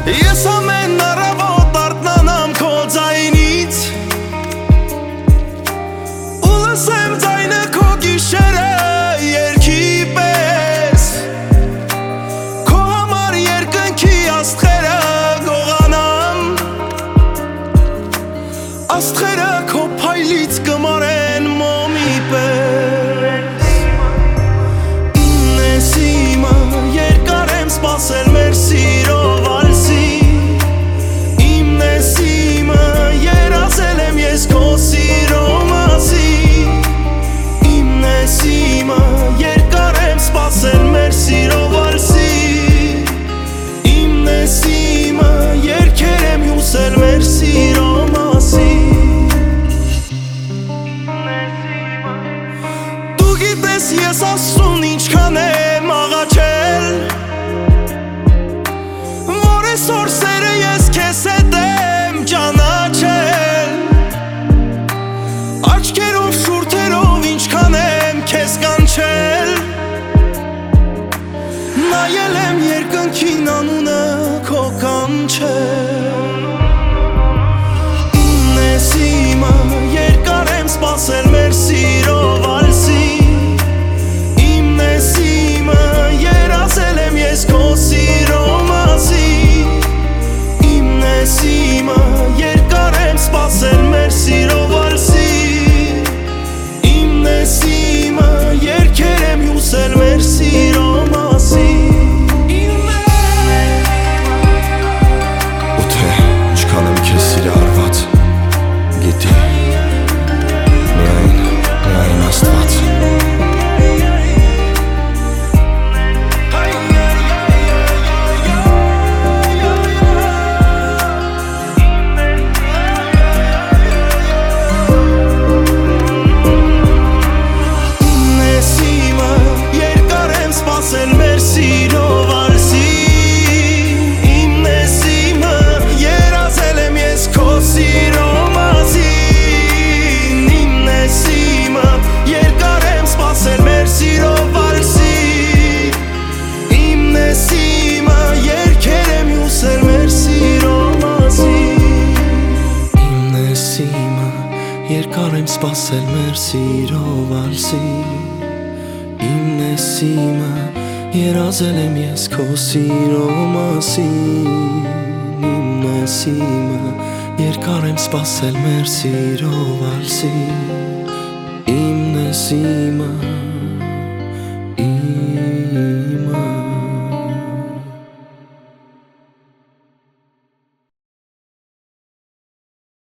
Ես ամեն առավոտ արթնանամ քո ձայնից ու լսեմ ձայնը քո գիշերը երգի պես Քո համար երկնքի աստղերը գողանամ Աստղերը քո փայլից կմարեն մոմի պես Ինն ես իմը երկար եմ սպասել մեր սիրո վալսի Ինն ես իմը երազել եմ ես քո սիրո մասին Ինն ես իմը երկար եմ սպասել մեր սիրո վալսի Ինն ես իմը երգեր եմ հյուսել մեր սիրո մասին Ես ասուն ինչքան եմ աղաչել Որ այսօր սերը ես քեզ հետ եմ ճանաչել Աչքերով շուրթերով ինչքան եմ քեզ կանչել Նայել եմ երկնքին անունը քո կանչել Ինն ես իմը երկար եմ սպասել մեր սիրո վալսի Քո սիրո մասին Ինն ես իմը երկար եմ սպասել մեր սիրո վալսի Ինն ես իմը երգեր եմ հյուսել մեր սիրո մասին Ու թե ինչքան եմ քեզ սիրահարված գիտի միայն Աստված Երկար եմ սպասել մեր սիրո վալսի Ինն ես իմը երազել եմ ես քո սիրո մասին Ինն ես իմը երկար եմ սպասել մեր սիրո վալսի Ինն ես իմը